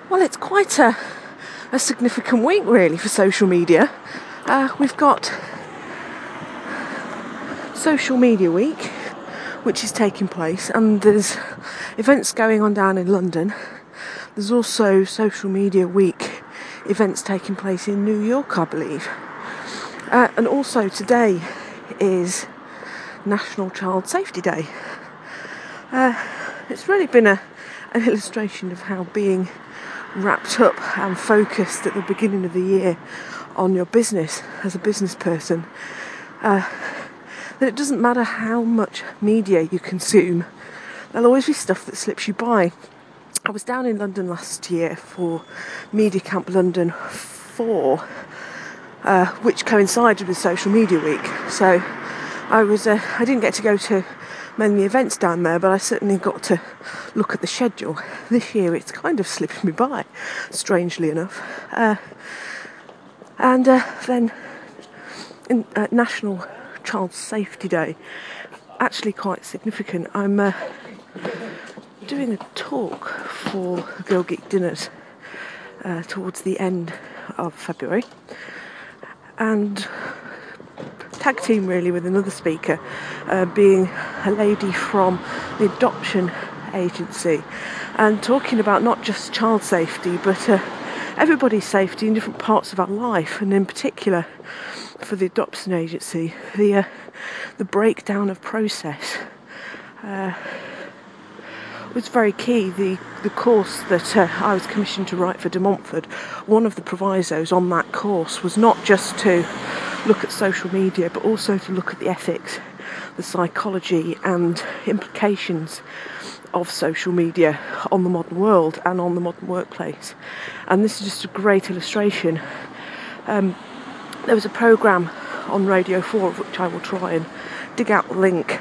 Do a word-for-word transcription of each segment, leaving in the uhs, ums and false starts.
Well, it's quite a, a significant week really for social media. Uh, we've got Social Media Week, which is taking place, and there's events going on down in London. There's also Social Media Week events taking place in New York, I believe. Uh, and also today is National Child Safety Day. Uh, it's really been a, an illustration of how being wrapped up and focused at the beginning of the year on your business as a business person, uh, that it doesn't matter how much media you consume, there'll always be stuff that slips you by. I was down in London last year for Media Camp London four, uh, which coincided with Social Media Week. So I was uh, I didn't get to go to many events down there, but I certainly got to look at the schedule. This year it's kind of slipped me by, strangely enough. Uh, and uh, then in, uh, National Child Safety Day, actually quite significant. I'm uh, doing a talk for Girl Geek Dinners uh, towards the end of February, and tag team really with another speaker, uh, being a lady from the adoption agency, and talking about not just child safety but uh, everybody's safety in different parts of our life, and in particular for the adoption agency, the uh, the breakdown of process uh, was very key. The the course that uh, I was commissioned to write for De Montfort, one of the provisos on that course was not just to look at social media, but also to look at the ethics, the psychology and implications of social media on the modern world and on the modern workplace. And this is just a great illustration. Um, there was a programme on Radio four, of which I will try and dig out the link.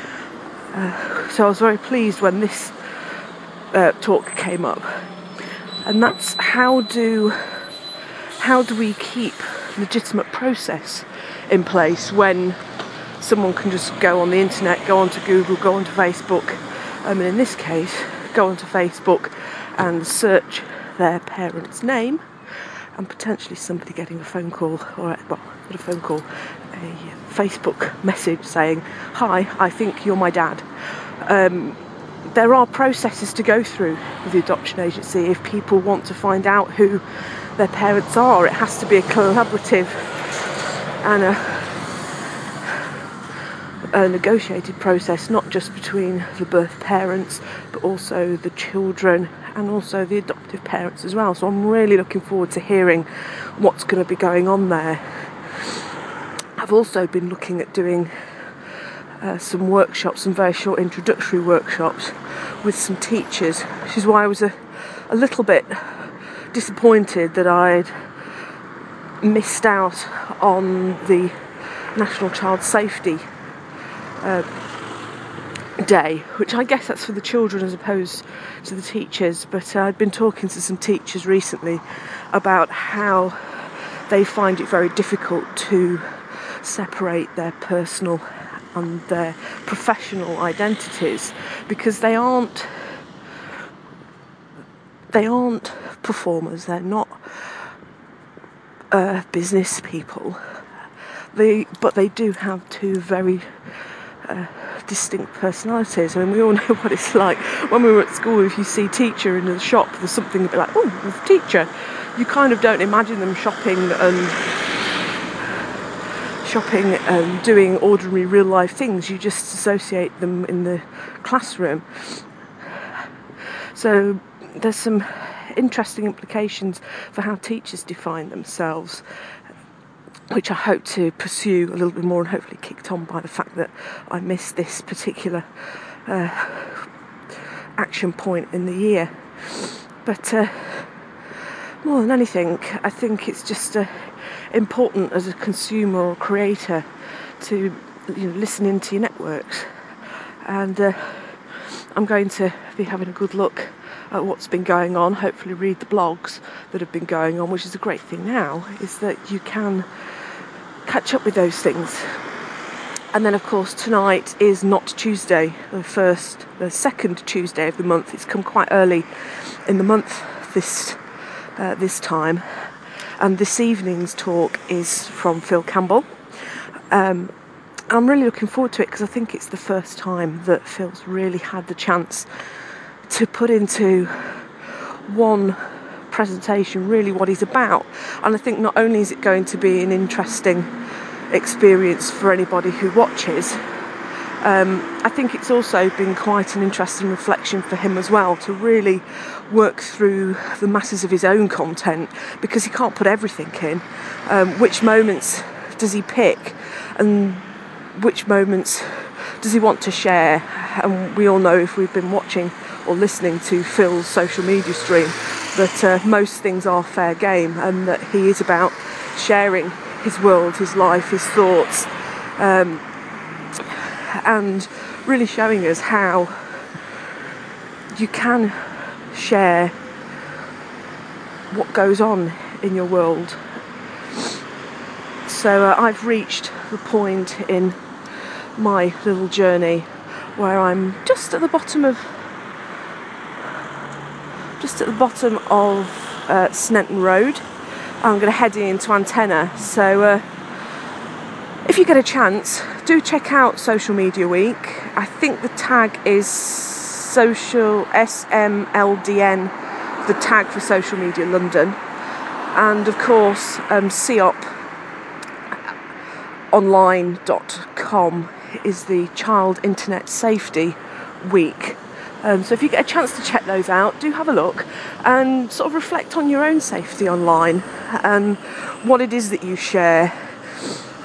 Uh, so I was very pleased when this uh, talk came up. And that's how do how do we keep legitimate process in place when someone can just go on the internet, go onto Google, go onto Facebook, um, and in this case, go onto Facebook and search their parent's name, and potentially somebody getting a phone call, or well, not a phone call, a Facebook message saying, "Hi, I think you're my dad." Um, there are processes to go through with the adoption agency if people want to find out who their parents are. It has to be a collaborative and a, a negotiated process, not just between the birth parents, but also the children and also the adoptive parents as well. So I'm really looking forward to hearing what's going to be going on there. I've also been looking at doing uh, some workshops, some very short introductory workshops with some teachers, which is why I was a, a little bit disappointed that I'd missed out on the National Child Safety uh, Day, which I guess that's for the children as opposed to the teachers. But uh, I'd been talking to some teachers recently about how they find it very difficult to separate their personal and their professional identities, because they aren't they aren't performers, they're not uh, business people, they but they do have two very uh, distinct personalities. I mean, we all know what it's like when we were at school. If you see teacher in the shop, there's something a bit like, oh, teacher. You kind of don't imagine them shopping and shopping and doing ordinary real life things. You just associate them in the classroom. So there's some interesting implications for how teachers define themselves, which I hope to pursue a little bit more, and hopefully kicked on by the fact that I missed this particular uh, action point in the year. But uh, more than anything, I think it's just uh, important as a consumer or creator to, you know, listen into your networks. And uh, I'm going to be having a good look at what's been going on, hopefully read the blogs that have been going on, which is a great thing now, is that you can catch up with those things. And then of course tonight is not Tuesday, the first, the second Tuesday of the month. It's come quite early in the month this uh, this time. And this evening's talk is from Phil Campbell. Um, I'm really looking forward to it because I think it's the first time that Phil's really had the chance to put into one presentation really what he's about. And I think not only is it going to be an interesting experience for anybody who watches, um, I think it's also been quite an interesting reflection for him as well to really work through the masses of his own content, because he can't put everything in. Um, which moments does he pick, and which moments does he want to share? And we all know, if we've been watching or listening to Phil's social media stream, that uh, most things are fair game, and that he is about sharing his world, his life, his thoughts, um, and really showing us how you can share what goes on in your world. So uh, I've reached the point in my little journey where I'm just at the bottom of just at the bottom of uh, Snetton Road. I'm going to head into Antenna. So uh, if you get a chance, do check out Social Media Week. I think the tag is social S M L D N, the tag for Social Media London, and of course um, C O P online dot com is the Child Internet Safety Week. Um, so if you get a chance to check those out, do have a look and sort of reflect on your own safety online and what it is that you share,